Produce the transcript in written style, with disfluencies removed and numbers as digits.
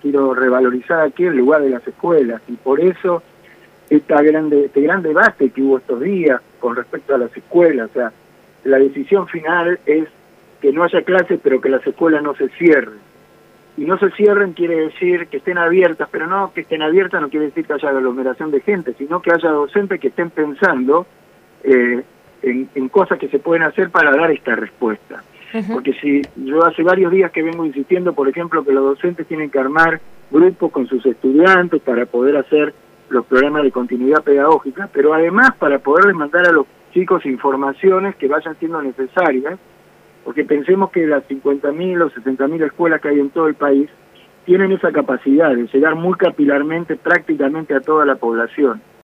quiero revalorizar aquí el lugar de las escuelas, y por eso este gran debate que hubo estos días con respecto a las escuelas. O sea, la decisión final es que no haya clases, pero que las escuelas no se cierren. Y no se cierren quiere decir que estén abiertas, pero no que estén abiertas no quiere decir que haya aglomeración de gente, sino que haya docentes que estén pensando en cosas que se pueden hacer para dar esta respuesta. Porque si yo hace varios días que vengo insistiendo, por ejemplo, que los docentes tienen que armar grupos con sus estudiantes para poder hacer los programas de continuidad pedagógica, pero además para poderles mandar a los chicos informaciones que vayan siendo necesarias, porque pensemos que las 50.000 o 60.000 escuelas que hay en todo el país tienen esa capacidad de llegar muy capilarmente prácticamente a toda la población.